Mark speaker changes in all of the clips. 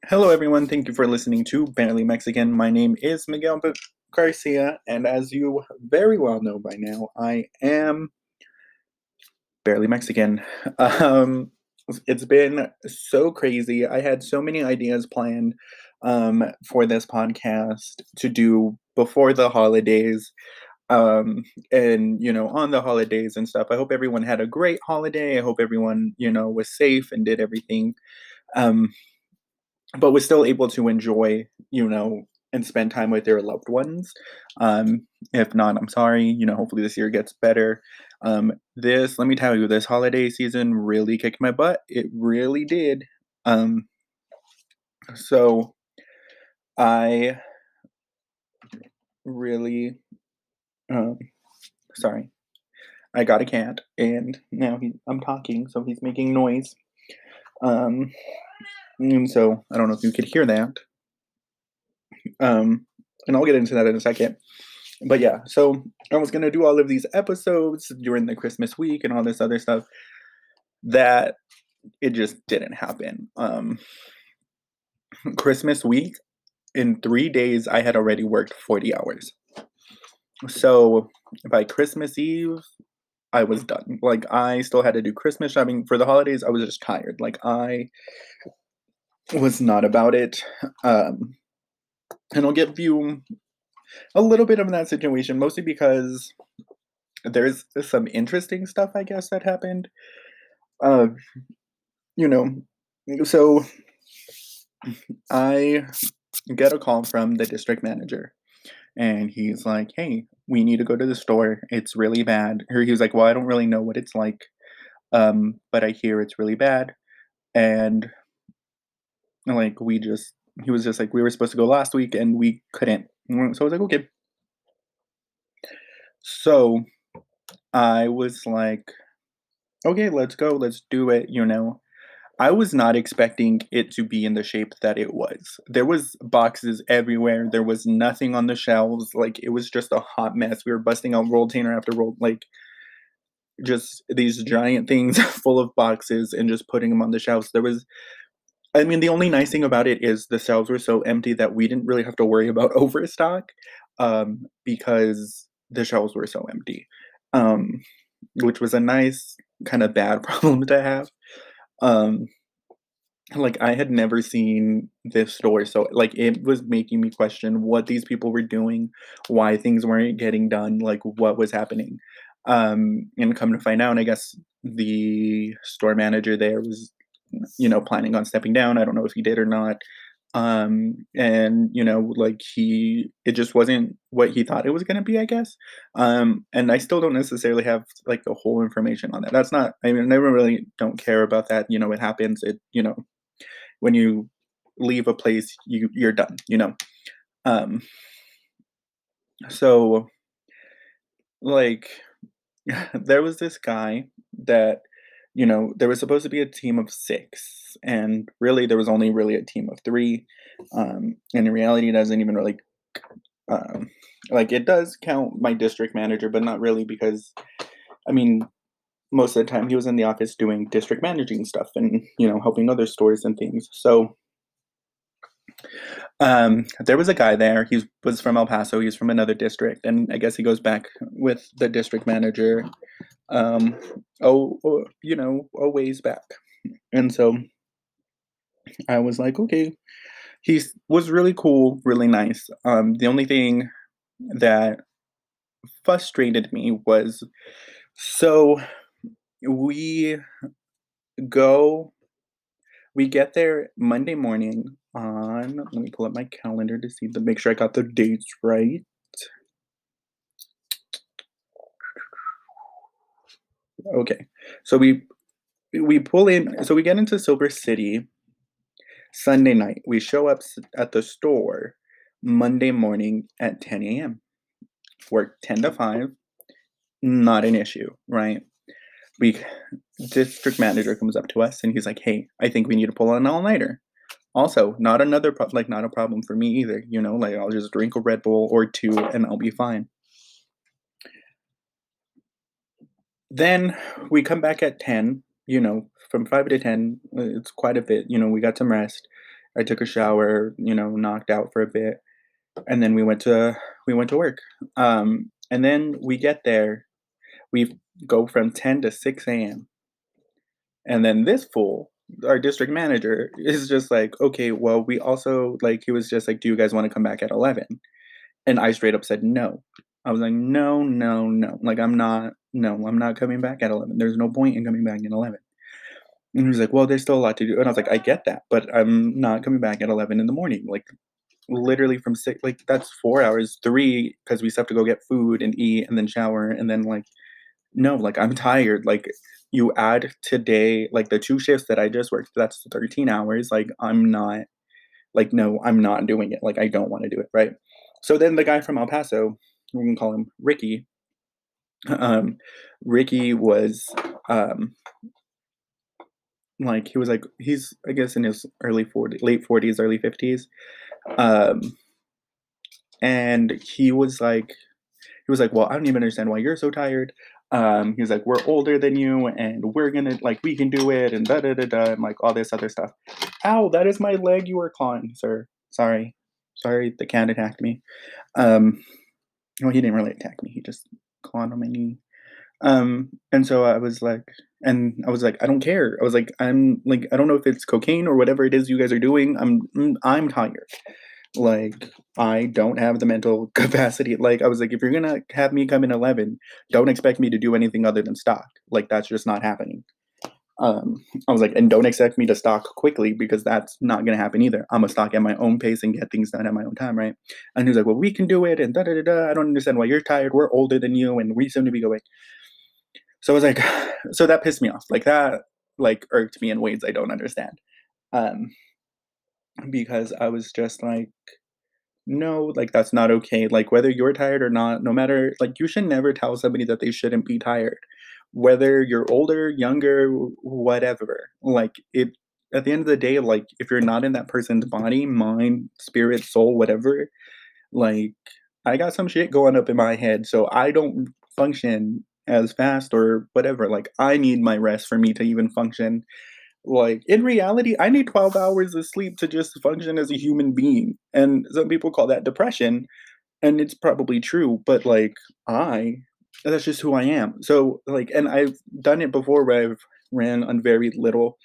Speaker 1: Hello, everyone. Thank you for listening to Barely Mexican. My name is Miguel Garcia, and as you very well know by now, I am barely Mexican. Um, it's been so crazy. I had so many ideas planned for this podcast to do before the holidays, and on the holidays and stuff. I hope everyone had a great holiday. I hope everyone was safe and did everything. Um, but was still able to enjoy, and spend time with their loved ones. If not, I'm sorry. Hopefully this year gets better. Let me tell you, this holiday season really kicked my butt. It really did. Um, so I really, um, sorry, I got a cat, and now I'm talking, so he's making noise. Um, and so I don't know if you could hear that. Um, and I'll get into that in a second. But yeah, so I was gonna do all of these episodes during the Christmas week and all this other stuff that it just didn't happen. Christmas week, in 3 days, I had already worked 40 hours. So by Christmas Eve, I was done. Like, I still had to do Christmas shopping for the holidays. I was just tired. Like, I was not about it. Um, and I'll give you a little bit of that situation, mostly because there's some interesting stuff, I guess, that happened. Uh, you know, so I get a call from the district manager, and he's like, "Hey, we need to go to the store. It's really bad." Or he was like, "Well, I don't really know what it's like, but I hear it's really bad." And like, he was just like, "We were supposed to go last week, and we couldn't." So I was like, "Okay." So I was like, "Okay, let's go. Let's do it." I was not expecting it to be in the shape that it was. There was boxes everywhere. There was nothing on the shelves. Like, it was just a hot mess. We were busting out roll container after roll, like just these giant things full of boxes and just putting them on the shelves. I mean, the only nice thing about it is the shelves were so empty that we didn't really have to worry about overstock, because the shelves were so empty, um, which was a nice kind of bad problem to have. Um, Like, I had never seen this store, so, like, it was making me question what these people were doing, why things weren't getting done, like, what was happening. And come to find out, I guess the store manager there was, planning on stepping down. I don't know if he did or not. And, like, it just wasn't what he thought it was gonna be, I guess. And I still don't necessarily have, like, the whole information on that. That's not I mean, I never really don't care about that. It happens. When you leave a place, you're done. Um, so like there was this guy that there was supposed to be a team of 6, and really there was only really a team of 3. And in reality, it doesn't even really um, like, it does count my district manager, but not really, because I mean, most of the time he was in the office doing district managing stuff and helping other stores and things. So there was a guy there. He was from El Paso. He's from another district, and I guess he goes back with the district manager. Um, a ways back. And so I was like, okay. He was really cool, really nice. The only thing that frustrated me was, so we go, we get there Monday morning on. Let me pull up my calendar to make sure I got the dates right. Okay. So we pull in, so we get into Silver City Sunday night. We show up at the store Monday morning at 10 a.m. Work 10 to 5, not an issue, right? We District manager comes up to us and he's like, "Hey, I think we need to pull an all-nighter." Also, not another like, not a problem for me either, like, I'll just drink a Red Bull or 2 and I'll be fine. Then we come back at 10, from 5 to 10, it's quite a bit, we got some rest. I took a shower, knocked out for a bit, and then we went to work. And then we get there, we go from 10 to 6 a.m. And then this fool, our district manager, is just like, okay, well, we also like he was just like, do you guys want to come back at 11? And I straight up said no. I was like, no, no, no. Like I'm not coming back at 11. There's no point in coming back at 11. And he was like, well, there's still a lot to do. And I was like, I get that, but I'm not coming back at 11 in the morning. Like literally from six, like that's 4 hours, three, because we still have to go get food and eat and then shower. And then like, no, like I'm tired. Like you add today, like the two shifts that I just worked, that's 13 hours. Like I'm not, like, no, I'm not doing it. Like I don't want to do it. Right. So then the guy from El Paso, we can call him Ricky. Um, Ricky was, um, like he was like he's I guess in his early 40s, late 40s, early 50s. Um, and he was like, "Well, I don't even understand why you're so tired." He was like, "We're older than you, and we're gonna like we can do it, and da da da da, and like all this other stuff." Ow, that is my leg you were clawing, sir. Sorry, sorry, the cat attacked me. Um, well, he didn't really attack me. He just clawed on my knee. And so I was like, "I don't care." I was like, "I'm like, I don't know if it's cocaine or whatever it is you guys are doing. I'm tired." Like, I don't have the mental capacity. Like, I was like, "If you're gonna have me come in 11, don't expect me to do anything other than stock. Like, that's just not happening." I was like, "And don't expect me to stock quickly because that's not gonna happen either. Imma stock at my own pace and get things done at my own time, right?" And he was like, "Well, we can do it and da da da da. I don't understand why you're tired. We're older than you and we seem to be going." So I was like, so that pissed me off. Like that, like irked me in ways I don't understand. Um, because I was just like, no, like that's not okay. Like whether you're tired or not, no matter, like you should never tell somebody that they shouldn't be tired. Whether you're older, younger, whatever. Like it at the end of the day, like if you're not in that person's body, mind, spirit, soul, whatever, like I got some shit going up in my head, so I don't function as fast or whatever. Like I need my rest for me to even function. Like in reality, I need 12 hours of sleep to just function as a human being. And some people call that depression, and it's probably true, but like I that's just who I am. So like and I've done it before where I've ran on very little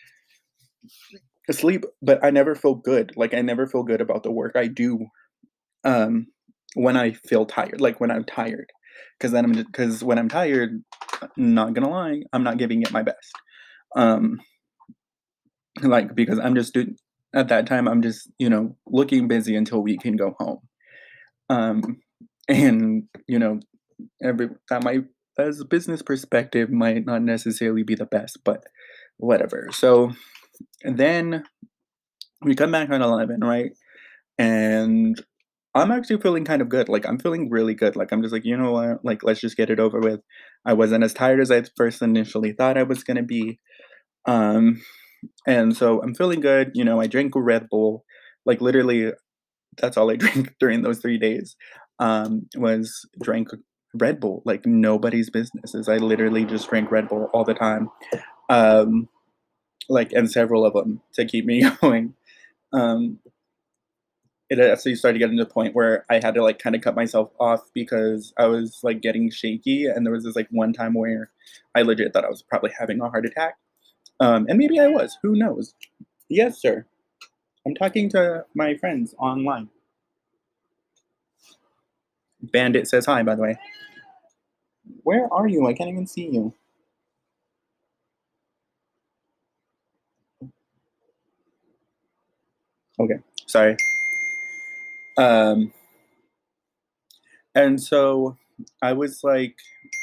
Speaker 1: sleep, but I never feel good. Like I never feel good about the work I do um, when I feel tired, like when I'm tired, because when I'm tired, not gonna lie, I'm not giving it my best. Um, like because I'm just doing at that time, I'm just looking busy until we can go home. Um, and every that might as a business perspective might not necessarily be the best, but whatever. So and then we come back on 11, right? And I'm actually feeling kind of good. Like, I'm feeling really good. Like, I'm just like, you know what? Like, let's just get it over with. I wasn't as tired as I first initially thought I was gonna be. Um, and so I'm feeling good. I drank a Red Bull. Like, literally, that's all I drank during those 3 days. Was drank Red Bull. Like nobody's business. Is I literally just drank Red Bull all the time. Um, like, and several of them to keep me going. Um, it actually started getting to the point where I had to like kind of cut myself off because I was like getting shaky, and there was this like one time where I legit thought I was probably having a heart attack, and maybe I was. Who knows? Yes, sir. I'm talking to my friends online. Bandit says hi, by the way. Where are you? I can't even see you. Okay, sorry. Um, and so I was like,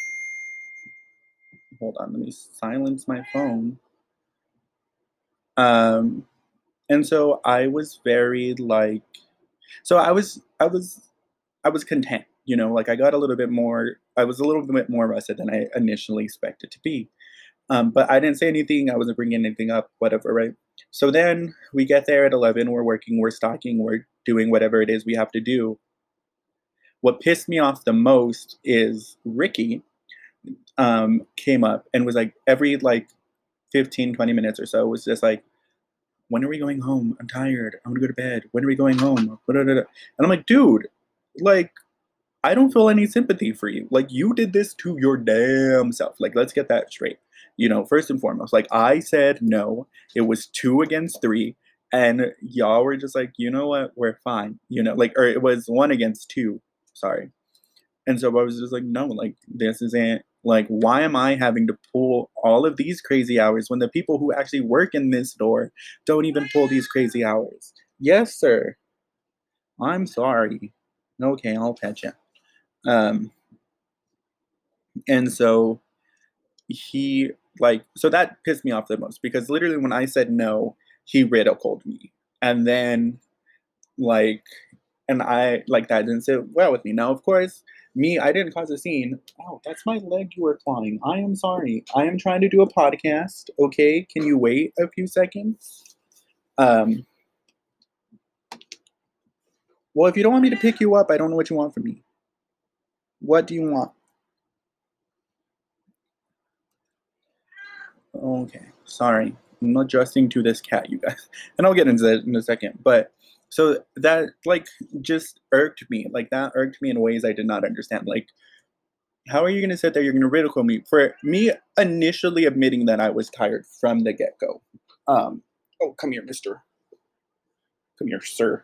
Speaker 1: hold on, let me silence my phone. Um, and so I was very like, so I was content, like I got a little bit more, I was a little bit more rested than I initially expected to be. But I didn't say anything, I wasn't bringing anything up, whatever, right? So then we get there at 11, we're working, we're stocking, we're doing whatever it is we have to do. What pissed me off the most is Ricky came up and was like every like 15, 20 minutes or so was just like, when are we going home? I'm tired. I want to go to bed. When are we going home? And I'm like, dude, like, I don't feel any sympathy for you. Like, you did this to your damn self. Like, let's get that straight. First and foremost, like, I said no. It was 2 against 3. And y'all were just like, you know what? We're fine. Like, or it was 1 against 2. Sorry. And so I was just like, no, like, this isn't, like, why am I having to pull all of these crazy hours when the people who actually work in this store don't even pull these crazy hours? Yes, sir. I'm sorry. Okay, I'll pet you. Um, and so so that pissed me off the most because literally when I said no, he ridiculed me. And then, like, and I, like, that didn't sit well with me. Now, of course, I didn't cause a scene. Oh, that's my leg you were clawing. I am sorry. I am trying to do a podcast. Okay, can you wait a few seconds? Um, well, if you don't want me to pick you up, I don't know what you want from me. What do you want? Okay, sorry. I'm adjusting to this cat, you guys. And I'll get into that in a second. But so that, like, just irked me. Like, that irked me in ways I did not understand. Like, how are you going to sit there? You're going to ridicule me for me initially admitting that I was tired from the get go. Um, oh, come here, mister. Come here, sir.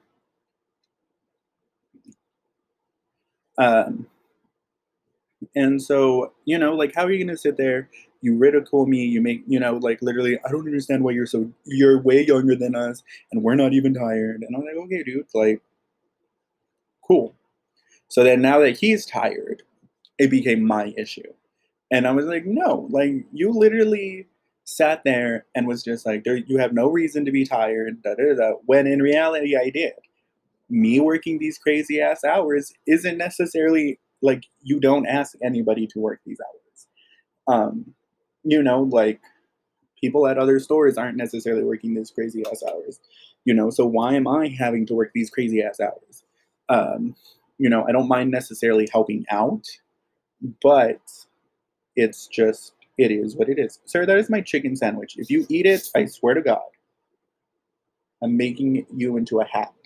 Speaker 1: Um, and so, like, how are you going to sit there? You ridicule me. You make, like, literally, I don't understand why you're way younger than us and we're not even tired. And I'm like, okay, dude, like, cool. So then now that he's tired, it became my issue. And I was like, no, like, you literally sat there and was just like, you have no reason to be tired, da da da. When in reality, I did. Me working these crazy ass hours isn't necessarily like you don't ask anybody to work these hours. Um, like, people at other stores aren't necessarily working these crazy ass hours. So why am I having to work these crazy ass hours? Um, I don't mind necessarily helping out, but it's just, it is what it is. Sir, that is my chicken sandwich. If you eat it, I swear to God, I'm making you into a hat.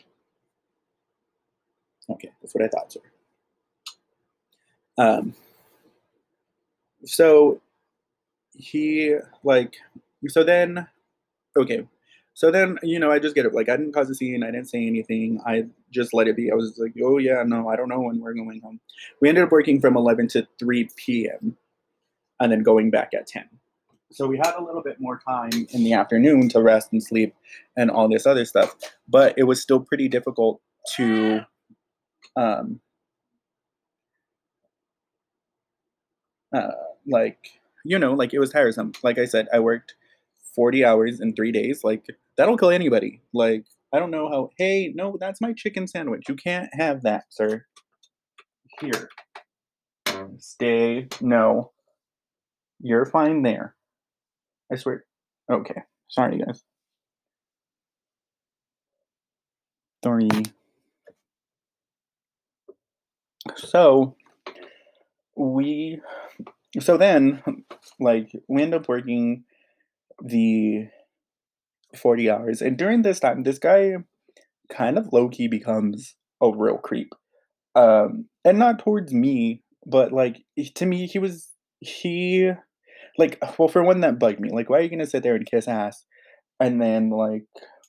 Speaker 1: Okay, that's what I thought, sir. Um, so he, like, so then, okay. So then, I just get it. Like, I didn't cause a scene. I didn't say anything. I just let it be. I was like, oh, yeah, no, I don't know when we're going home. We ended up working from 11 to 3 p.m. and then going back at 10. So we had a little bit more time in the afternoon to rest and sleep and all this other stuff. But it was still pretty difficult to, um, uh, like, like, it was tiresome. Like I said, I worked 40 hours in 3 days. Like, that'll kill anybody. Like, I don't know how. Hey, no, that's my chicken sandwich. You can't have that, sir. Here, stay. No, you're fine there. I swear. Okay. Sorry, guys. Sorry. So we so then, like, we end up working the 40 hours, and during this time, this guy kind of low key becomes a real creep. And not towards me, but, like, to me, he like, well, for one, that bugged me. Like, why are you gonna sit there and kiss ass and then, like,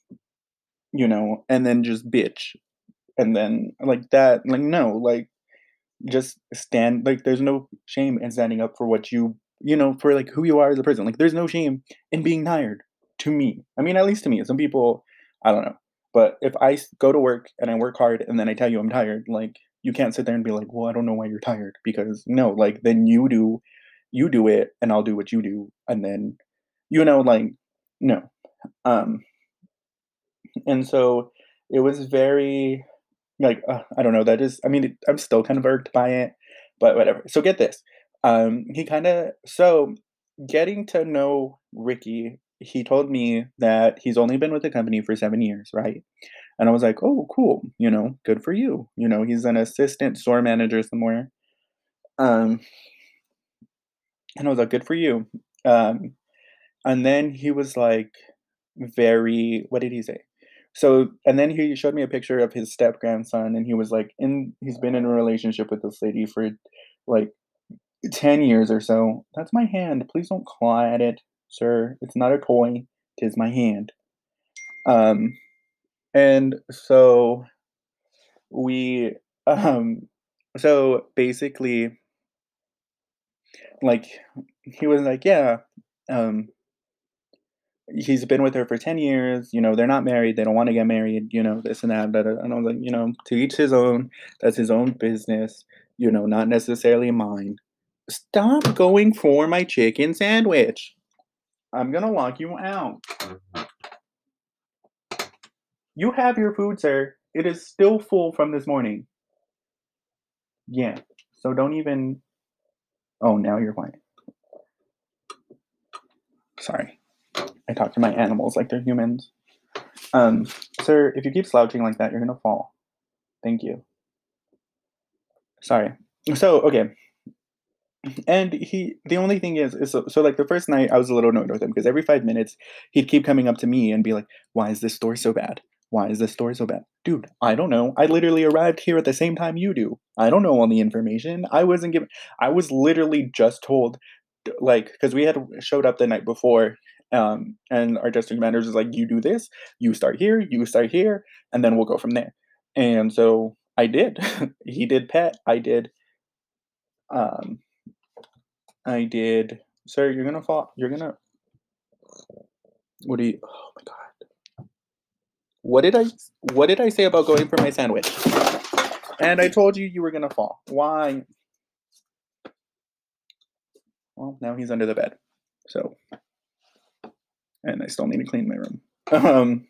Speaker 1: and then just bitch and then like that? Like, no, like, just stand. Like, there's no shame in standing up for what for, like, who you are as a person. Like, there's no shame in being tired, to me. I mean, at least to me. Some people, I don't know. But if go to work and I work hard and then I tell you I'm tired, like, you can't sit there and be like, well, I don't know why you're tired, because no, like, then you do it and I'll do what you do, and then, like, no. Um, and so it was very, like, I don't know, that is, I mean, I'm still kind of irked by it, but whatever. So get this. He kinda so getting to know Ricky, he told me that he's only been with the company for 7 years, right? And I was like, "Oh, cool, good for you." He's an assistant store manager somewhere. Um, and I was like, "Good for you." Um, and then he was like, very what did he say? So and then he showed me a picture of his step grandson, and he was like he's been in a relationship with this lady for like 10 years or so. That's my hand. Please don't claw at it, sir. It's not a toy. Tis my hand. Um, and so we, um, so basically, like, he was like, yeah, um, he's been with her for 10 years. They're not married. They don't want to get married, this and that. And I was like, to each his own. That's his own business, not necessarily mine. Stop going for my chicken sandwich. I'm gonna lock you out. You have your food, sir. It is still full from this morning. Yeah. So don't even. Oh, now you're quiet. Sorry. I talk to my animals like they're humans. Um, Sir, if you keep slouching like that, you're gonna fall. Thank you. Sorry. So, okay. And the only thing is so like the first night I was a little annoyed with him because every 5 minutes he'd keep coming up to me and be like, "Why is this store so bad? Why is this store so bad?" Dude, I don't know. I literally arrived here at the same time you do. I don't know all the information. I wasn't given. I was literally just told, like, because we had showed up the night before, and our district manager was like, "You do this. You start here, and then we'll go from there." And so I did. He did pet. Um, I did. Sir, you're gonna fall. You're gonna. What do you? Oh my god. What did I? What did I say about going for my sandwich? And I told you you were gonna fall. Why? Well, now he's under the bed. So, and I still need to clean my room. Um.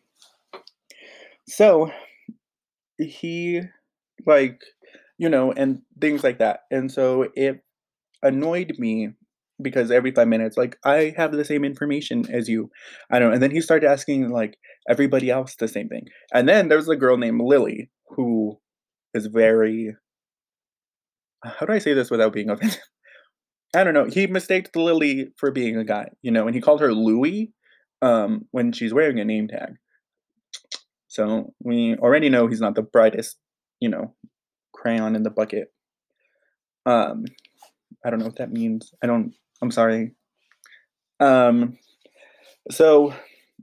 Speaker 1: So he, like, and things like that, and so it annoyed me because every 5 minutes, like, I have the same information as you. I don't know. And then he started asking like everybody else the same thing. And then there's a girl named Lily who is very how do I say this without being offensive? I don't know. He mistaked Lily for being a guy, and he called her Louie when she's wearing a name tag. So we already know he's not the brightest, you know, crayon in the bucket. Um, I don't know what that means. I'm sorry. Um, so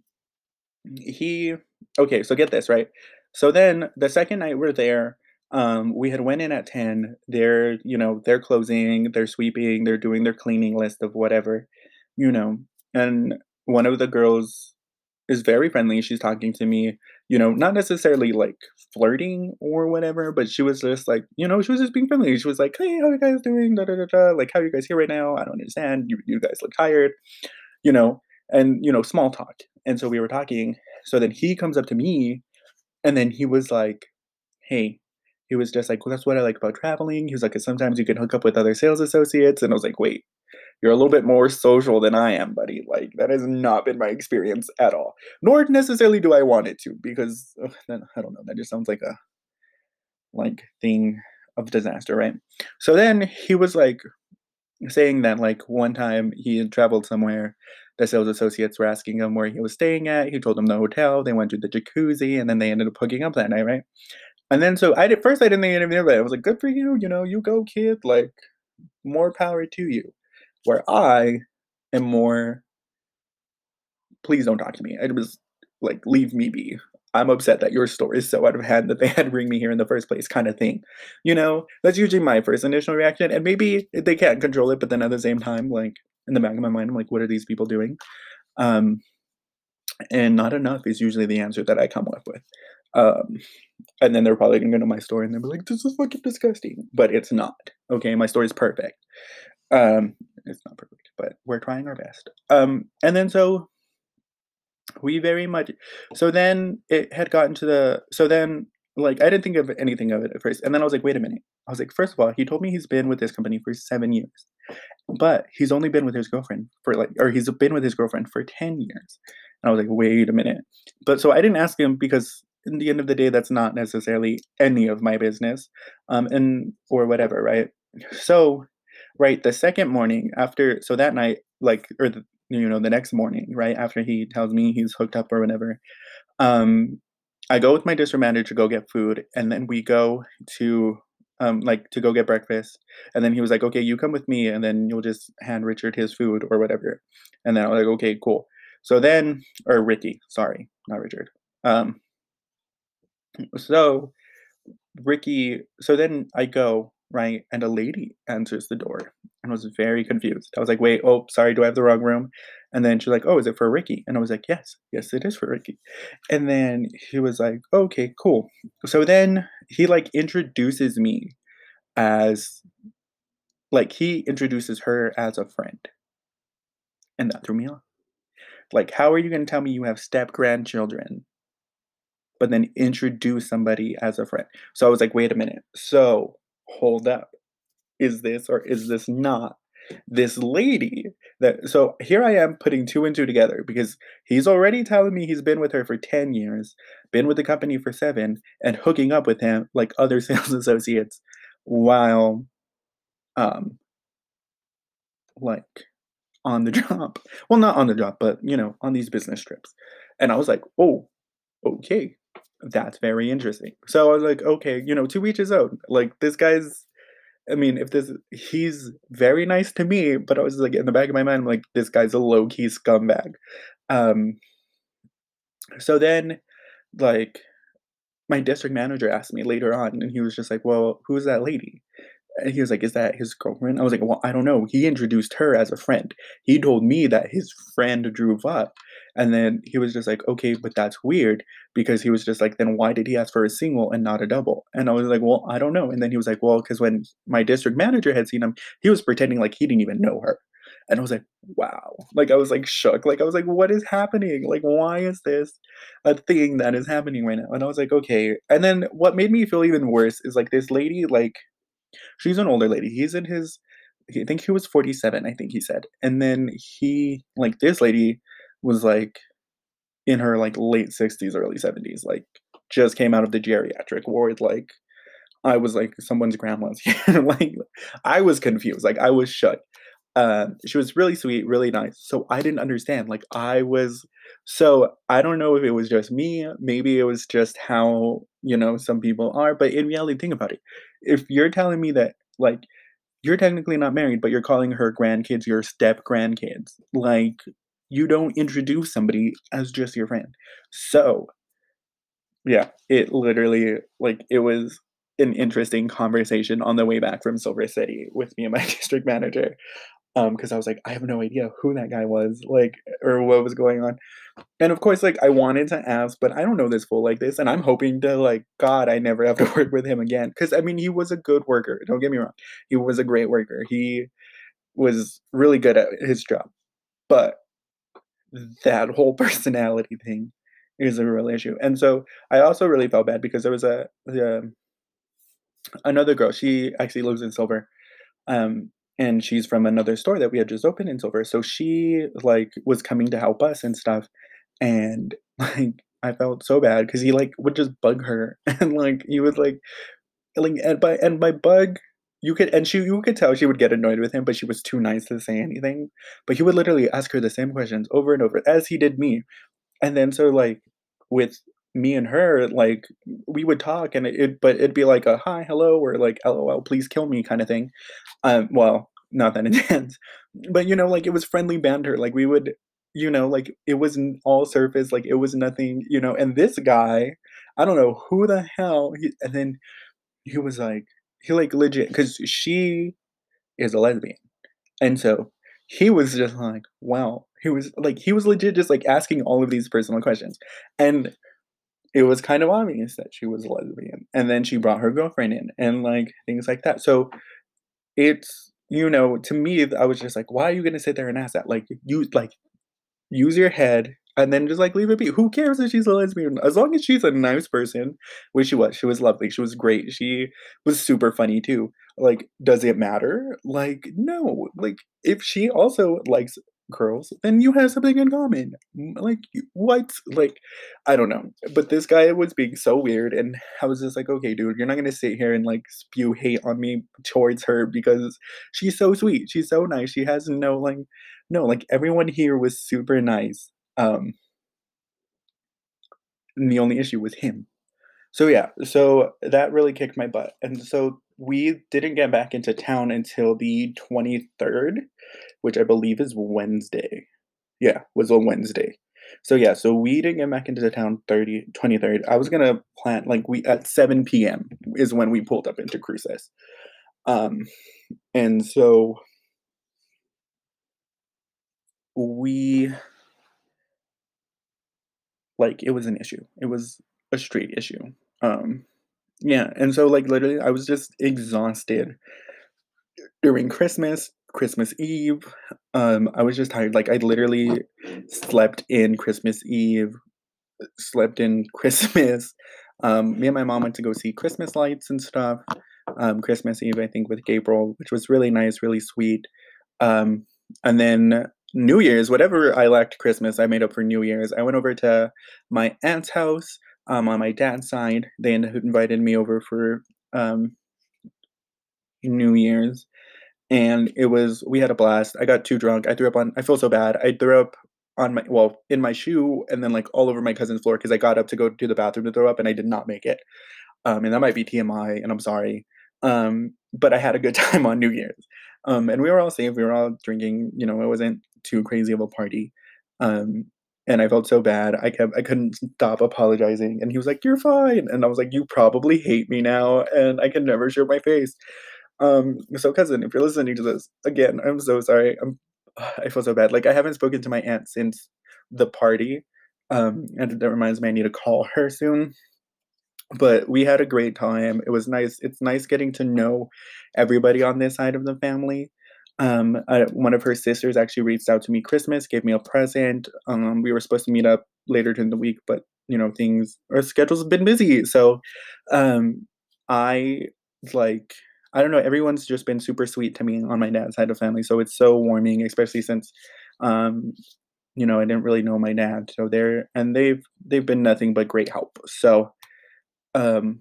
Speaker 1: he okay, so get this, right? So then the second night we're there, we had went in at 10. They're closing, they're sweeping, they're doing their cleaning list of whatever, you know. And one of the girls is very friendly. She's talking to me, not necessarily like flirting or whatever, but she was just like, she was just being friendly. She was like, "Hey, how you guys doing? Da, da, da, da. Like, how you guys here right now? I don't understand. You guys look tired." you know, and small talk. And so we were talking. So then he comes up to me, and then he was like, "Hey," he was just like, "Well, that's what I like about traveling." He was like, "'Cause sometimes you can hook up with other sales associates." And I was like, "Wait, you're a little bit more social than I am, buddy. Like that has not been my experience at all. Nor necessarily do I want it to, because then I don't know. That just sounds like a thing of disaster, right?" So then he was like, saying that like one time he had traveled somewhere, the sales associates were asking him where he was staying at. He told them the hotel. They went to the jacuzzi, and then they ended up hooking up that night, right? And then so first I didn't think anything of it. I was like, "Good for you, you go, kid. Like more power to you." Where I am more, please don't talk to me. It was like, leave me be. I'm upset that your store is so out of hand that they had to bring me here in the first place, kind of thing. That's usually my first initial reaction. And maybe they can't control it, but then at the same time, like in the back of my mind, I'm like, what are these people doing? Um, and not enough is usually the answer that I come up with. Um, and then they're probably gonna go to my store and they'll be like, "This is fucking disgusting," but it's not. Okay, my store is perfect. It's not perfect, but we're trying our best. And then so we very much so then it had gotten to the so then, like, I didn't think of anything of it at first, and then I was like, "Wait a minute." I was like, "First of all, he told me he's been with this company for 7 years, but he's only been with his girlfriend for, like or he's been with his girlfriend for 10 years." And I was like, "Wait a minute." But so I didn't ask him because in the end of the day, that's not necessarily any of my business, and or whatever, right? So, right, the second morning after that night, like or the next morning, right after he tells me he's hooked up or whatever, um, I go with my district manager to go get food, and then we go to, to go get breakfast, and then he was like, "Okay, you come with me, and then you'll just hand Richard his food or whatever." And then I was like, "Okay, cool." So then, or Ricky, sorry, not Richard. Um, so so then I go, right, and a lady answers the door, and I was very confused. I was like, "Wait, oh, sorry, do I have the wrong room?" And then she's like, "Oh, is it for Ricky?" And I was like, "Yes, yes, it is for Ricky." And then he was like, "Okay, cool." So then he, introduces me as he introduces her as a friend, and that threw me off. Like, how are you gonna tell me you have step-grandchildren, but then introduce somebody as a friend? So I was like, "Wait a minute. So, hold up. Is this or is this not this lady that?" So here I am putting 2 and 2 together because he's already telling me he's been with her for 10 years, been with the company for 7, and hooking up with him like other sales associates while, um, like, on the job. Well, not on the job, but, on these business trips. And I was like, "Oh, okay. That's very interesting." So I was like, "Okay, to each his own." Like, this guy's I mean, if this he's very nice to me, but I was like in the back of my mind, I'm like, this guy's a low key scumbag. Um, so then, like, my district manager asked me later on, and he was just like, "Well, who's that lady?" And he was like, "Is that his girlfriend?" I was like, "Well, I don't know. He introduced her as a friend. He told me that his friend drove up." And then he was just like, "Okay, but that's weird," because he was just like, "Then why did he ask for a single and not a double?" And I was like, "Well, I don't know." And then he was like, "Well, because when my district manager had seen him, he was pretending like he didn't even know her." And I was like, "Wow." Like, I was like shook. Like, I was like, "What is happening? Like, why is this a thing that is happening right now?" And I was like, "Okay." And then what made me feel even worse is like this lady, like, she's an older lady. He's in his I think he was 47, I think he said. And then this lady was like in her like late 60s, early 70s, like just came out of the geriatric ward. Like I was like someone's grandma's here. Like I was confused. Like I was shook. She was really sweet, really nice. So I didn't understand. So I don't know if it was just me. Maybe it was just how, some people are. But in reality, think about it. If you're telling me that, like, you're technically not married, but you're calling her grandkids your step grandkids. Like, you don't introduce somebody as just your friend. So, yeah, it literally, it was an interesting conversation on the way back from Silver City with me and my district manager. Because I was like, I have no idea who that guy was, like, or what was going on. And of course, like, I wanted to ask, but I don't know this fool like this, and I'm hoping to, like, God, I never have to work with him again. Because I mean, he was a good worker, don't get me wrong. He was a great worker. He was really good at his job, but that whole personality thing is a real issue. And so, I also really felt bad because there was another girl, she actually lives in Silver, um, and she's from another store that we had just opened in Silver, so she, like, was coming to help us and stuff, and, like, I felt so bad because he, like, would just bug her, and, like, he was, and by bug, you could tell she would get annoyed with him, but she was too nice to say anything, but he would literally ask her the same questions over and over as he did me, and then so, like, with me and her, like, we would talk and but it'd be like a "Hi, hello," or like, "LOL, please kill me," kinda thing. Well, not that intense, but, like, it was friendly banter, like, we would like, it wasn't all surface, like, it was nothing, and this guy, I don't know who the hell and then he was like legit because she is a lesbian, and so he was just like, wow. He was legit just, like, asking all of these personal questions, and it was kind of obvious that she was a lesbian, and then she brought her girlfriend in and, like, things like that, so it's to me, I was just like, "Why are you gonna sit there and ask that?" Like, use your head and then just, like, leave it be. Who cares if she's a lesbian? As long as she's a nice person, which she was. She was lovely. She was great. She was super funny too. Like, does it matter? Like, no. Like, if she also likes girls, then you have something in common. Like, what? Like, I don't know. But this guy was being so weird, and I was just like, "Okay, dude, you're not gonna sit here and, like, spew hate on me towards her because she's so sweet. She's so nice. She has no, like, No, like, everyone here was super nice, and the only issue was him. So, yeah, so that really kicked my butt, and so we didn't get back into town until the 23rd, which I believe is Wednesday. Yeah, was a Wednesday. So, yeah, so we didn't get back into the town 23rd. I was gonna plan like, we at 7 PM is when we pulled up into Cruces. Um, and so we like, it was an issue. It was a straight issue. Um, yeah, and so, like, literally, I was just exhausted during Christmas, Christmas Eve. I was just tired. Like, I literally slept in Christmas Eve, slept in Christmas. Me and my mom went to go see Christmas lights and stuff. Christmas Eve, I think, with Gabriel, which was really nice, really sweet. Um, and then New Year's, whatever I lacked Christmas, I made up for New Year's. I went over to my aunt's house on my dad's side. They invited me over for um, New Year's, and we had a blast. I got too drunk. I feel so bad. I threw up in my shoe and then, like, all over my cousin's floor because I got up to go to the bathroom to throw up and I did not make it. And that might be TMI, and I'm sorry. But I had a good time on New Year's. And we were all safe. We were all drinking, it wasn't too crazy of a party. Um, and I felt so bad. I couldn't stop apologizing. And he was like, "You're fine." And I was like, "You probably hate me now, and I can never show my face." So cousin, if you're listening to this, again, I'm so sorry. I feel so bad. Like, I haven't spoken to my aunt since the party. And that reminds me I need to call her soon. But we had a great time. It was nice. It's nice getting to know everybody on this side of the family. One of her sisters actually reached out to me Christmas, gave me a present. We were supposed to meet up later during the week, but our schedules have been busy. So, um, I like, I don't know. Everyone's just been super sweet to me on my dad's side of the family. So it's so warming, especially since, um, I didn't really know my dad. So they've been nothing but great help. So, um,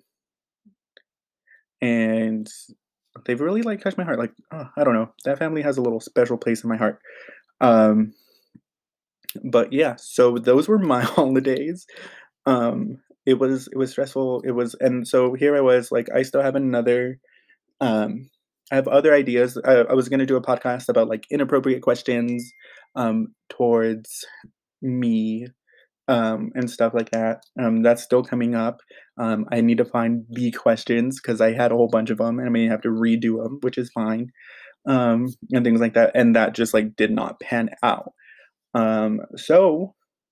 Speaker 1: and they've really, like, touched my heart, like, I don't know, that family has a little special place in my heart. Um, but yeah, so those were my holidays. It was stressful, and so here I was, like, I still have I have other ideas. I was gonna do a podcast about, like, inappropriate questions, towards me, and stuff like that. That's still coming up. I need to find the questions because I had a whole bunch of them, and I may have to redo them, which is fine, and things like that. And that just, like, did not pan out. So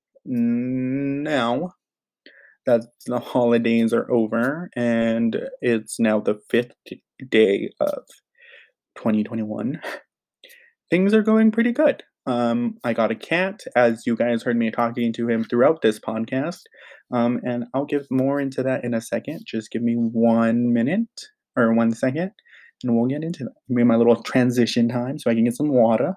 Speaker 1: now that the holidays are over and it's now the fifth day of 2021, things are going pretty good. I got a cat, as you guys heard me talking to him throughout this podcast, and I'll give more into that in a second. Just give me 1 minute or 1 second, and we'll get into that. Give me my little transition time so I can get some water.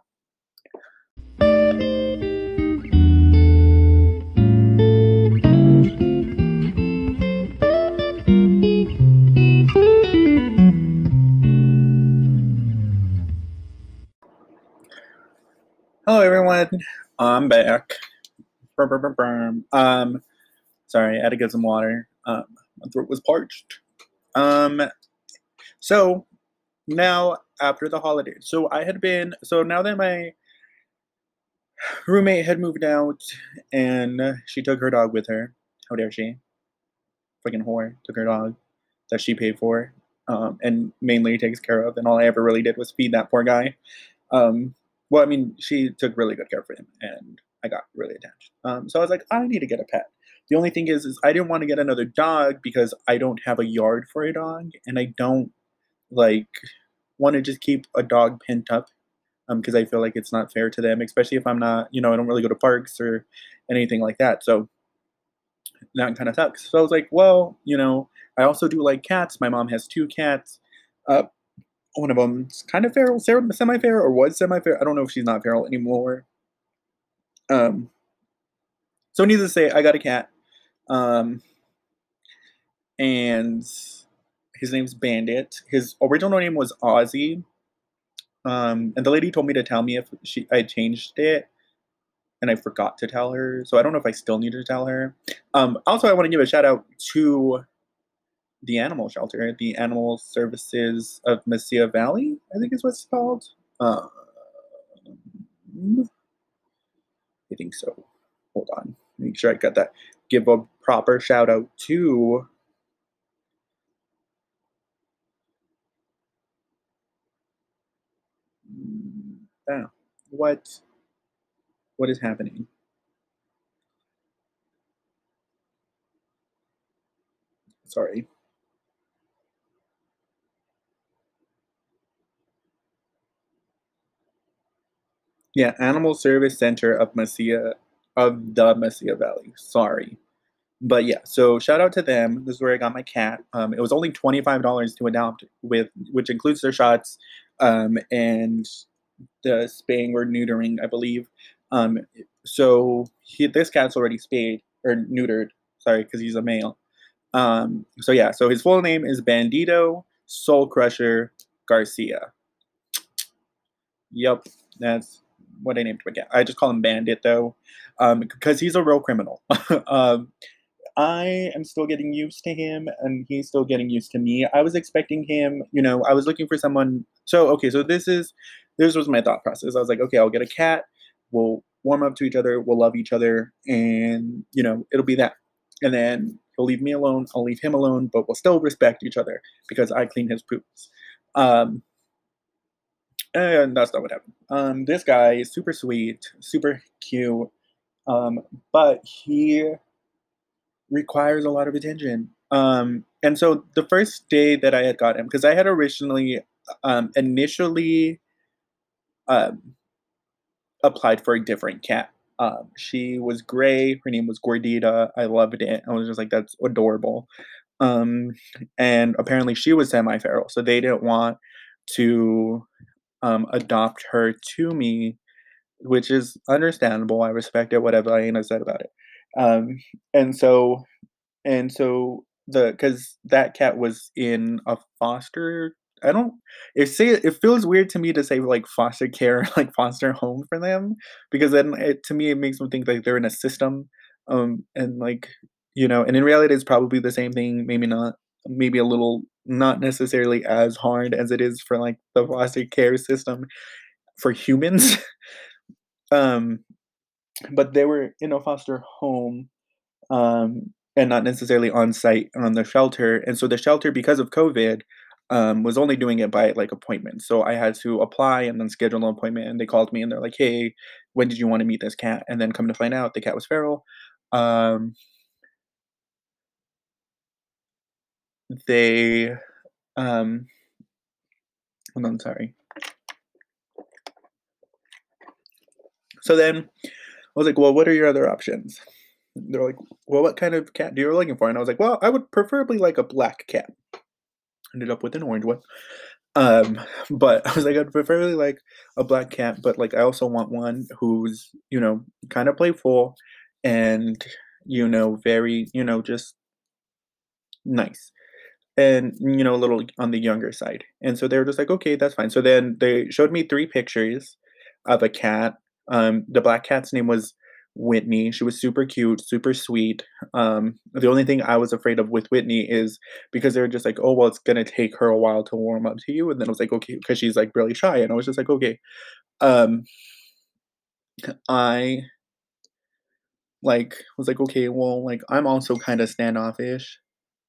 Speaker 1: Hello, everyone. I'm back. Brr, brr, brr, brr. Sorry, I had to get some water. My throat was parched. Um, so now after the holidays, so now that my roommate had moved out and she took her dog with her. How dare she? Freaking whore. Took her dog that she paid for, and mainly takes care of. And all I ever really did was feed that poor guy. Um, well, I mean, she took really good care of him, and I got really attached. So I was like, I need to get a pet. The only thing is I didn't want to get another dog because I don't have a yard for a dog, and I don't like want to just keep a dog pent up because I feel like it's not fair to them, especially if I'm not, I don't really go to parks or anything like that. So that kind of sucks. So I was like, well, I also do like cats. My mom has two cats. Uh, One of them's kind of feral, semi-feral, or was semi-feral. I don't know if she's not feral anymore. Um, so needless to say, I got a cat, um, and his name's Bandit. His original name was Ozzy, And the lady told me to tell me if I changed it, and I forgot to tell her, so I don't know if I still need to tell her. Also, I wanna give a shout out to the animal shelter, the Animal Services of Mesilla Valley, I think is what it's called. Um, I think so. Hold on, make sure I got that. Give a proper shout out to ah, what what is happening? Sorry. Yeah, Animal Service Center of the Mesilla Valley. Sorry. But yeah, so shout out to them. This is where I got my cat. It was only $25 to adopt with which includes their shots, and the spaying or neutering, I believe. So this cat's already spayed or neutered, sorry, because he's a male. So yeah, so his full name is Bandito Soul Crusher Garcia. Yep, that's what I named my cat. I just call him Bandit though, because he's a real criminal. um, I am still getting used to him, and he's still getting used to me. I was expecting him, I was looking for someone. So okay, so this was my thought process. I was like, okay, I'll get a cat. We'll warm up to each other. We'll love each other, and it'll be that. And then he'll leave me alone. I'll leave him alone, but we'll still respect each other because I clean his poops. Um, and that's not what happened. This guy is super sweet, super cute, um, but he requires a lot of attention. And so the first day that I had got him, because I had initially um, applied for a different cat. She was gray. Her name was Gordita. I loved it. I was just like, that's adorable. Um, and apparently she was semi-feral, so they didn't want to adopt her to me, which is understandable. I respect it, whatever Aina said about it. Um, and so the because that cat was in a foster I don't it feels weird to me to say, like, foster care, like, foster home for them, because then to me, it makes me think, like, they're in a system, and, like, and in reality, it's probably the same thing, maybe not, maybe a little not necessarily as hard as it is for, like, the foster care system for humans, um, but they were in a foster home, and not necessarily on site on the shelter. And so the shelter, because of COVID, was only doing it by like appointment. So I had to apply and then schedule an appointment. And they called me and they're like, "Hey, when did you want to meet this cat?" And then come to find out, the cat was feral. Um, they, um, hold on, sorry. So then I was like, "Well, what are your other options?" They're like, "Well, what kind of cat do you looking for?" And I was like, "Well, I would preferably like a black cat." Ended up with an orange one. Um, but I was like, I'd prefer like a black cat, but like I also want one who's, kind of playful and, very, just nice and, a little on the younger side. And so they were just like, okay, that's fine. So then they showed me three pictures of a cat. The black cat's name was Whitney. She was super cute, super sweet. The only thing I was afraid of with Whitney is because they were just like, oh, well, it's gonna take her a while to warm up to you. And then I was like, okay, because she's like really shy. And I was just like, okay. Um, I was like, okay, well, like I'm also kind of standoffish.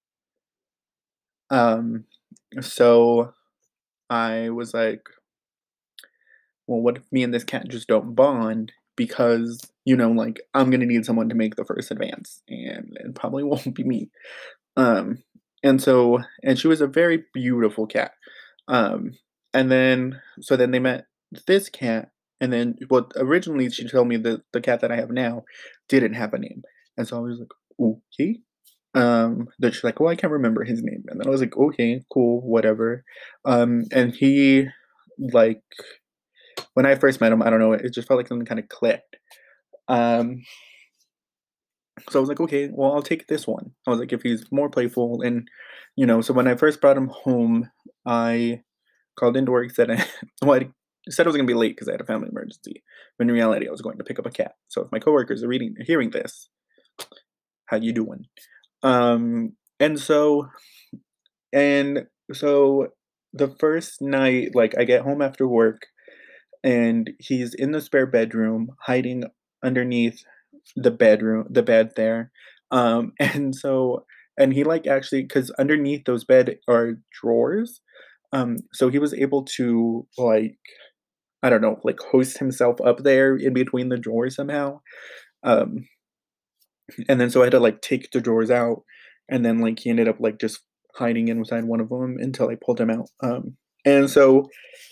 Speaker 1: Um, so I was like, well, what if me and this cat just don't bond? Because, like, I'm gonna need someone to make the first advance, and it probably won't be me. Um, and she was a very beautiful cat. Um, and then, so then they met this cat, and then, well, originally she told me that the cat that I have now didn't have a name, and so I was like, okay. Then she's like, well, I can't remember his name, and then I was like, okay, cool, whatever. And he, like, when I first met him, I don't know, it just felt like something kind of clicked. Um, so I was like, okay, well, I'll take this one. I was like, if he's more playful, and so when I first brought him home, I called into work, said, well, said I was gonna be late because I had a family emergency, when in reality, I was going to pick up a cat. So if my coworkers are hearing this, how you doing? Um, and so and so the first night, like, I get home after work, and he's in the spare bedroom, hiding underneath the bed there, and so and he, like, actually, because underneath those bed are drawers, so he was able to, like, I don't know, like, hoist himself up there in between the drawers somehow, um, and then so I had to, like, take the drawers out, and then, like, he ended up, like, just hiding inside one of them until I pulled him out, and so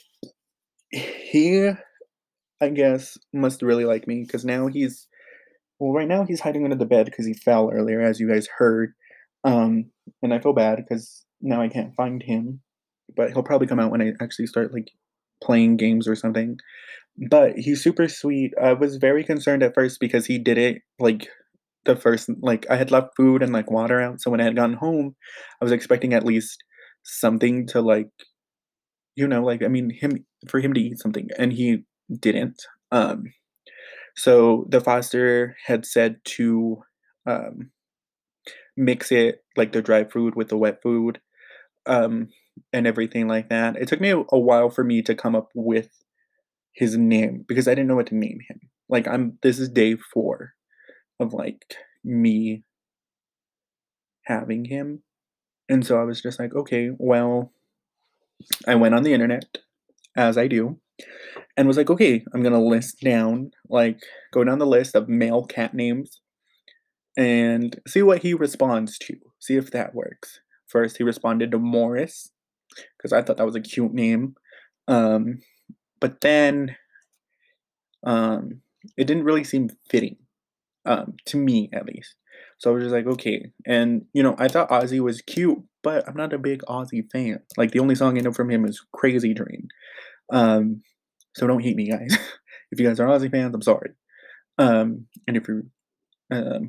Speaker 1: he, I guess, must really like me because now right now he's hiding under the bed because he fell earlier, as you guys heard, um, and I feel bad because now I can't find him, but he'll probably come out when I actually start, like, playing games or something. But he's super sweet. I was very concerned at first because he did it, like, I had left food and, like, water out, so when I had gotten home, I was expecting at least something to, like, like, I mean, him to eat something, and he didn't. So the foster had said to, um, mix it, like, the dry food with the wet food, um, and everything like that. It took me a while for me to come up with his name because I didn't know what to name him. Like, this is day 4 of, like, me having him, and so I was just like, "Okay, well," I went on the internet, as I do, and was like, "Okay, I'm gonna list down, like, go down the list of male cat names and see what he responds to, see if that works." First, he responded to Morris because I thought that was a cute name, um, but then, um, it didn't really seem fitting, to me at least. So I was just like, okay. And I thought Ozzy was cute, but I'm not a big Ozzy fan. Like the only song I know from him is Crazy Train. Um, so don't hate me, guys. If you guys are Ozzy fans, I'm sorry. And if you're um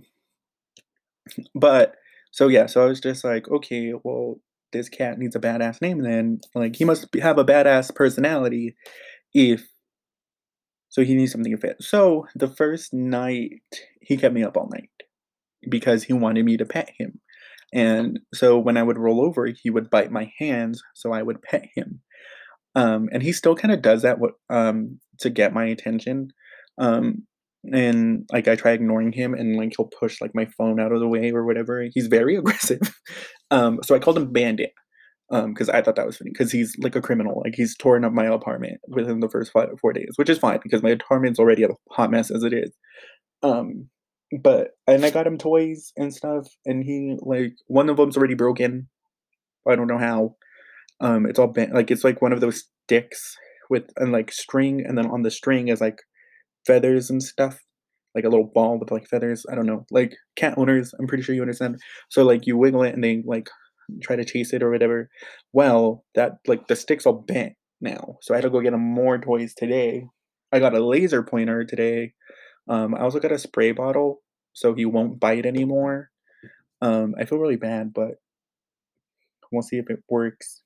Speaker 1: but so yeah, so I was just like, okay, well, this cat needs a badass name then. Like he must have a badass personality if so he needs something to fit. So the first night he kept me up all night because he wanted me to pet him. And so when I would roll over, he would bite my hands, so I would pet him. And he still kinda does that to get my attention. Um, and, like, I try ignoring him and, like, he'll push, like, my phone out of the way or whatever. He's very aggressive. So I called him Bandit, because I thought that was funny because he's like a criminal. Like, he's torn up my apartment within the first 4 days, which is fine because my apartment's already a hot mess as it is. Um, and I got him toys and stuff, and one of them's already broken. I don't know how. It's all bent, like, it's like one of those sticks like, string, and then on the string is, like, feathers and stuff, like a little ball with, like, feathers, I don't know, like, cat owners, I'm pretty sure you understand. So, like, you wiggle it and they, like, try to chase it or whatever. Well, the stick's all bent now, so I had to go get him more toys today. I got a laser pointer today. I also got a spray bottle so he won't bite anymore. I feel really bad, but we'll see if it works.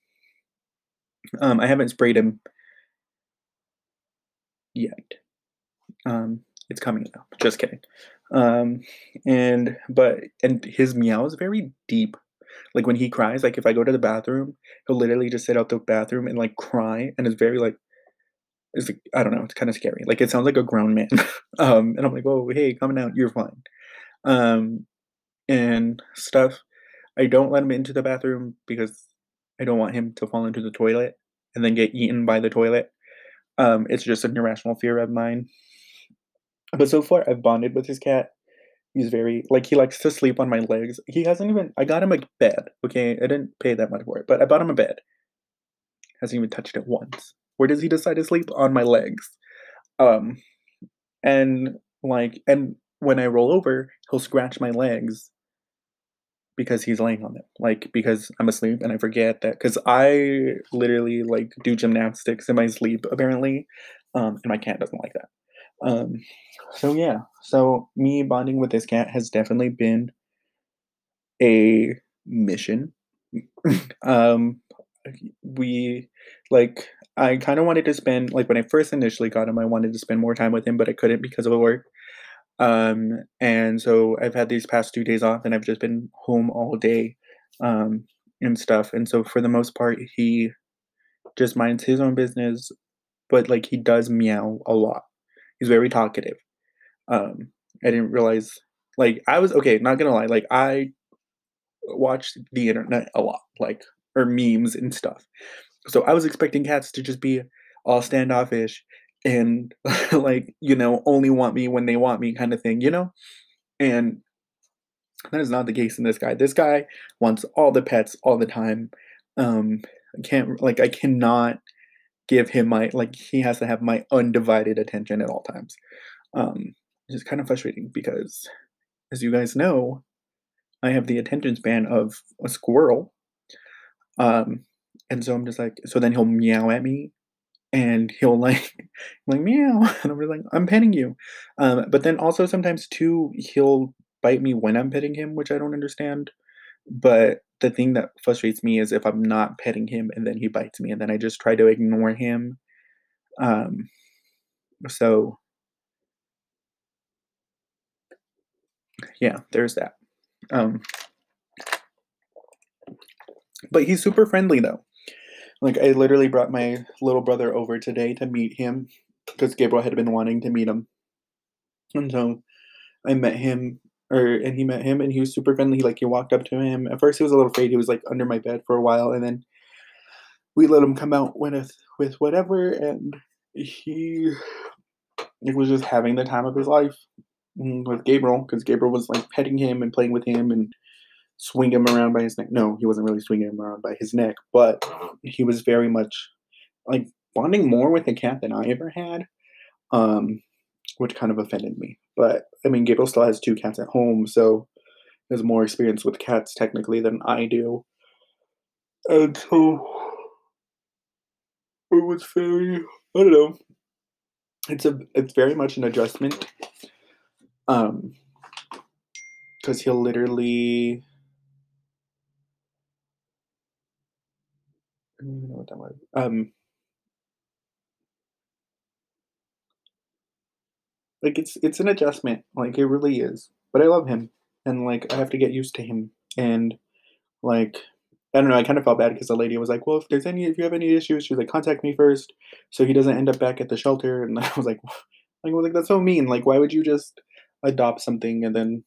Speaker 1: I haven't sprayed him yet. It's coming though. Just kidding. Um, and his meow is very deep. Like when he cries, like if I go to the bathroom, he'll literally just sit out the bathroom and like cry, and it's very like it's like, I don't know. It's kind of scary. Like it sounds like a grown man. And I'm like, oh hey, coming out, you're fine. Um, and stuff. I don't let him into the bathroom because I don't want him to fall into the toilet and then get eaten by the toilet. It's just an irrational fear of mine. But so far, I've bonded with this cat. He's very like, he likes to sleep on my legs. He hasn't even I got him a bed, okay? I didn't pay that much for it, but I bought him a bed. Hasn't even touched it once. Where does he decide to sleep? On my legs. Um, and, and when I roll over, he'll scratch my legs because he's laying on them. Like, because I'm asleep and I forget that because I literally, like, do gymnastics in my sleep, apparently, and my cat doesn't like that. Um, so yeah, so me bonding with this cat has definitely been a mission. Um, we like I kinda wanted to spend like, when I first initially got him, I wanted to spend more time with him, but I couldn't because of work. And so I've had these past 2 days off, and I've just been home all day, um, and stuff, and so for the most part, he just minds his own business, but, like, he does meow a lot. He's very talkative. Um, I didn't realize like, I was okay, not gonna lie, like, I watch the internet a lot, like or memes and stuff. So I was expecting cats to just be all standoffish and like, only want me when they want me kind of thing, you know? And that is not the case in this guy. This guy wants all the pets all the time. Um, I cannot give him my like he has to have my undivided attention at all times. Which is kind of frustrating because as you guys know, I have the attention span of a squirrel. Um, and so I'm just like so then he'll meow at me and he'll like like meow and I'm just like I'm petting you. But then also sometimes too he'll bite me when I'm petting him, which I don't understand. But the thing that frustrates me is if I'm not petting him and then he bites me and then I just try to ignore him. Um, so yeah, there's that. Um, but he's super friendly though. Like I literally brought my little brother over today to meet him because Gabriel had been wanting to meet him. And so I met him and he met him and he was super friendly. Like he walked up to him. At first he was a little afraid. He was like under my bed for a while and then we let him come out with whatever and he was just having the time of his life with Gabriel because Gabriel was like petting him and playing with him and swinging him around by his neck. No, he wasn't really swinging him around by his neck, but he was very much like bonding more with the cat than I ever had, um, which kind of offended me. But I mean, Gabriel still has two cats at home, so he has more experience with cats technically than I do. And so it was very, I don't know, it's very much an adjustment. Um, because he'll literally I don't even know what that was. Like it's an adjustment, like it really is. But I love him, and like I have to get used to him. And like I don't know, I kind of felt bad because the lady was like, "Well, if you have any issues, she's like, contact me first, so he doesn't end up back at the shelter." And I was like, that's so mean. Like, why would you just adopt something and then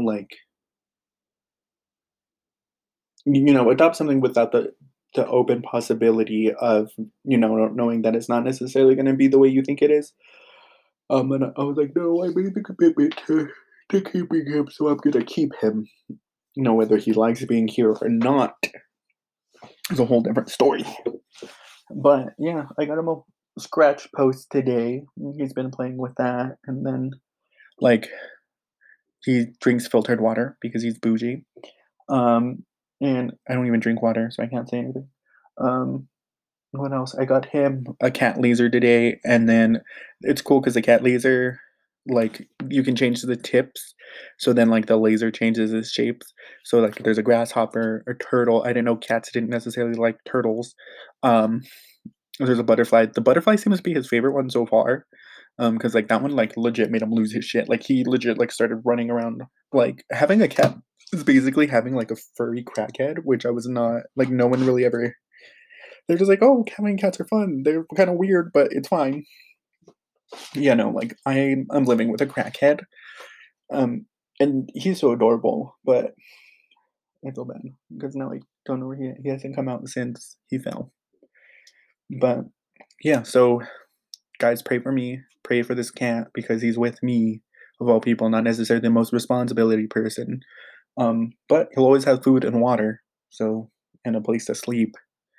Speaker 1: adopt something without the open possibility of knowing that it's not necessarily going to be the way you think it is. And I was like, "No, I made the commitment to keeping him, so I'm gonna keep him." Whether he likes being here or not is a whole different story. But yeah, I got him a scratch post today. He's been playing with that, and then like he drinks filtered water because he's bougie. Um, and I don't even drink water, so I can't say anything. Um, what else? I got him a cat laser today, and then it's cool because the cat laser, like, you can change the tips, so then, like, the laser changes its shapes. So, like, there's a grasshopper, a turtle. I didn't know cats didn't necessarily like turtles. Um, there's a butterfly. The butterfly seems to be his favorite one so far, because like, that one, like, legit made him lose his shit. Like, he legit, like, started running around. Like, having a cat is basically having, like, a furry crackhead, which I was not like, no one really ever they're just like, "Oh, having cats are fun. They're kinda weird, but it's fine." Yeah, no, like, I'm living with a crackhead, um, and he's so adorable, but I feel bad because now I don't know where he hasn't come out since he fell. But, yeah, so, guys, pray for me, pray for this cat because he's with me, of all people, not necessarily the most responsibility person, but he'll always have food and water, so and a place to sleep,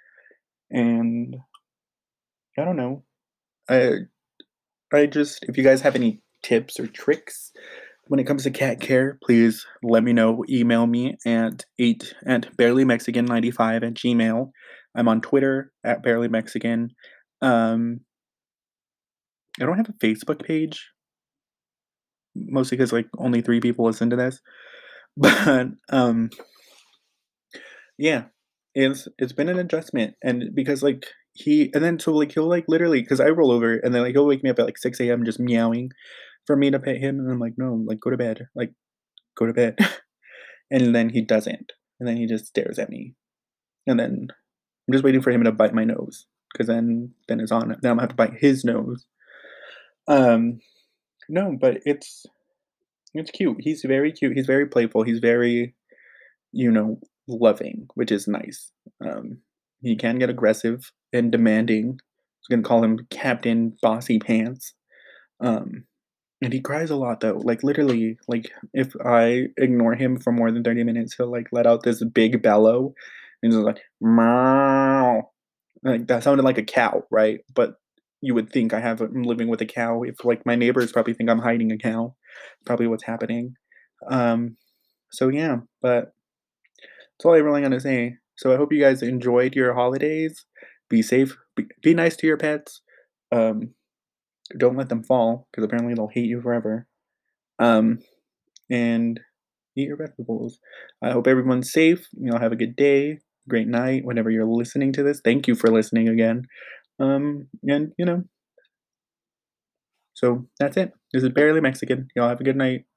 Speaker 1: and I don't know. I I just if you guys have any tips or tricks when it comes to cat care, please let me know. Email me at barelymexican95 at gmail. I'm on Twitter at barelymexican. Um, I don't have a Facebook page, mostly because like only 3 people listen to this. But yeah, it's been an adjustment, and because, like, he and then so, like, he'll, like, literally because I roll over, and then, like, he'll wake me up at, like, 6 AM just meowing for me to pet him, and I'm like, "No, like, go to bed, like, go to bed." And then he doesn't, and then he just stares at me, and then I'm just waiting for him to bite my nose, 'cause then it's on. Then Imma have to bite his nose. Um, no, but it's cute. He's very cute, he's very playful, he's very, you know, loving, which is nice. Um, he can get aggressive and demanding. I was gonna call him Captain Bossy Pants. Um, and he cries a lot though, like, literally, like, if I ignore him for more than 30 minutes, he'll, like, let out this big bellow, and he's like, "Meow." Like, that sounded like a cow, right? But you would think I'm living with a cow if, like, my neighbors probably think I'm hiding a cow. Probably what's happening. Um, so yeah, but that's all I really gotta say. So I hope you guys enjoyed your holidays. Be safe, be nice to your pets. Um, don't let them fall because apparently they'll hate you forever. Um, and eat your vegetables. I hope everyone's safe. Have a good day, great night, whenever you're listening to this. Thank you for listening again. And so that's it. This is Barely Mexican. Y'all have a good night.